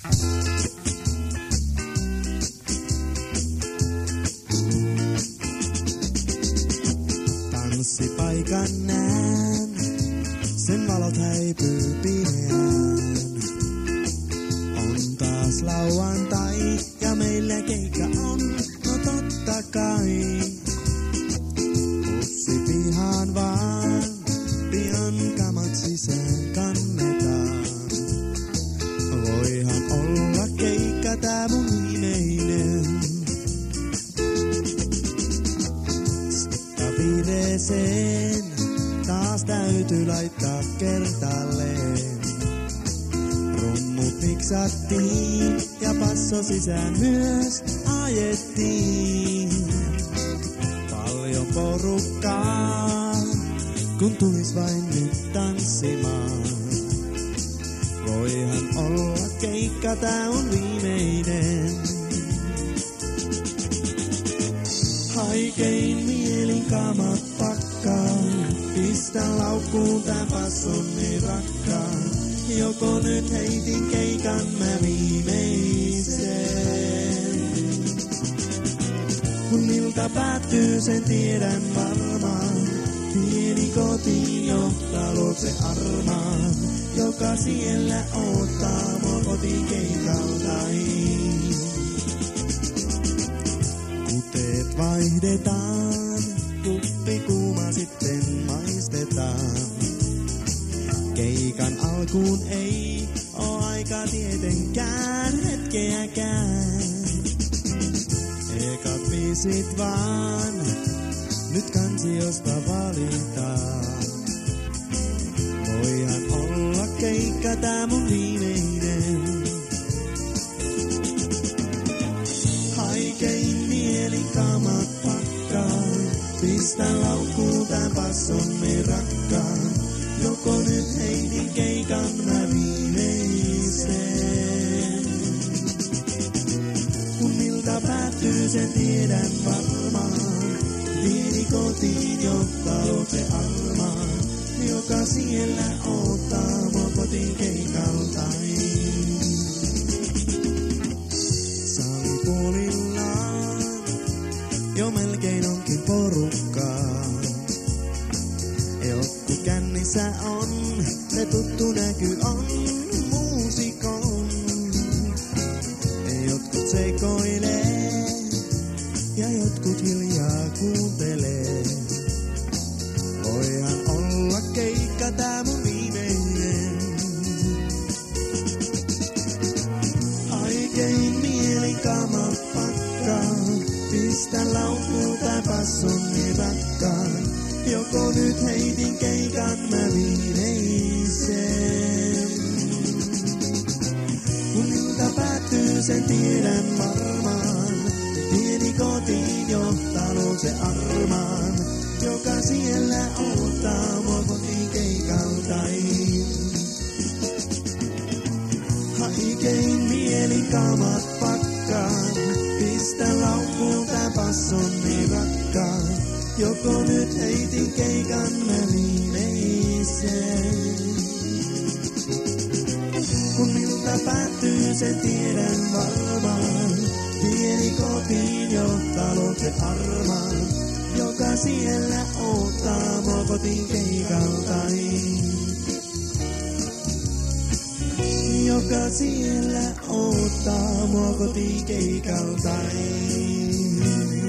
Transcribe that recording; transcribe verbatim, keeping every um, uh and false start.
Tanssipaikan näen, sen valot häipyy pimeään. On taas lauantai ja meillä keikka on, no totta kai. Pussi pihaan vaan, pian kamat sisään kannetaan. Voihan olla keikka tää mun viimeinen. Vireeseen taas täytyy laittaa kertalleen. Rummut miksattiin ja passo sisään myös ajettiin. Paljon porukkaa, kun tulis vain nyt tanssimaan. Voihan olla keikka, tää on viimeinen. Haikein mielin kamat pakkaan, pistän laukkuun tän passon niin rakkaan. Joko nyt heitin keikan mä viimeisen. Kun ilta päättyy sen tiedän varmaan, pieni kotiin johtaa luokse armaan, joka siellä odottaa mua kotikeikaltain. Kuteet vaihdetaan, kuppi kuuma sitten maistetaan. Keikan alkuun ei oo aika tietenkään hetkeäkään. Ekat biisit vaan, nyt kansiosta valitaan. Voihan olla keikka, tää mun viimeinen. Haikein mielin kamat pakkaan, pistän laukkuun tän passon niin rakkaan. Joko nyt heitin keikan mä viimeisen. Kun ilta päättyy sen tiedän varmaan, pieni kotiin johtaa luokse armaan, joka siellä odottaa mua kotiin keikaltain. Salipuolillaan jo melkein onkin porukkaa. Jotkut kännissä on, se tuttu näky on muusikon. Jotkut sekoilee ja jotkut hiljaa kuuntelee. Voihan olla keikka, tää mun viimeinen. Haikein mielin kamat pakkaan, pistän laukkuun tää passon niin rakkaan. Joko nyt heitin keikan mä viimeisen. Kun ilta päättyy sen tiedän varmaan, pieni kotiin johtaa luokse armaan, joka siellä odottaa mua kotiin keikaltain. Haikein mielin kamat pakkaan, pistän laukkuun tän passon niin rakkaan. Joko nyt heitin keikan mä viimeisen. Kun ilta päättyy sen tiedän varmaan, pieni kotiin johtaa luokse armaan, joka siellä odottaa mua kotiin keikaltain. Joka siellä odottaa mua kotiin keikaltain.